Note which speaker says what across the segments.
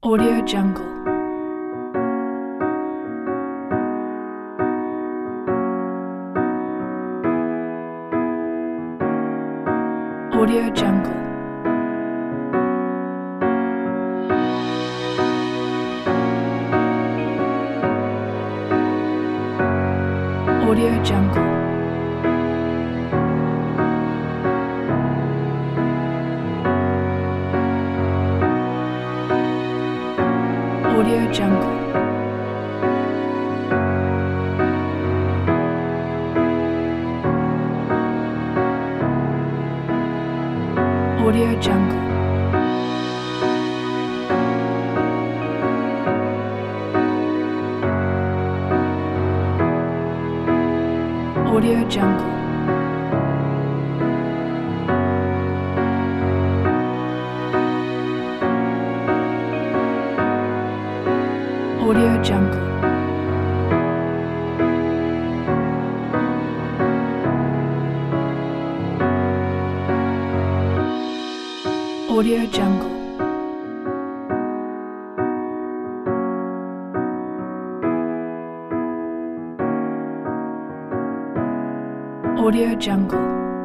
Speaker 1: Audio Jungle. Audio Jungle. Audio Jungle. Audio Jungle. Audio Jungle. Audio Jungle. Audio Jungle. Audio Jungle. Audio Jungle.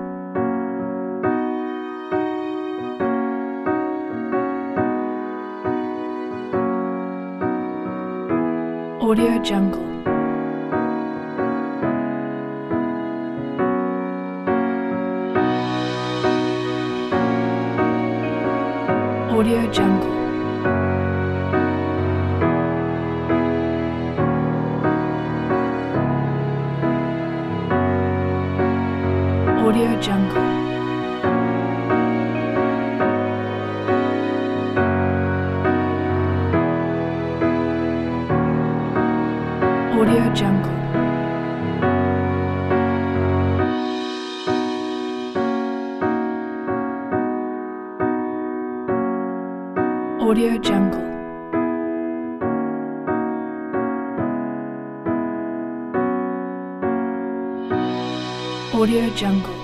Speaker 1: Audio Jungle. Audio Jungle. Audio Jungle. Audio Jungle. Audio Jungle. Audio Jungle.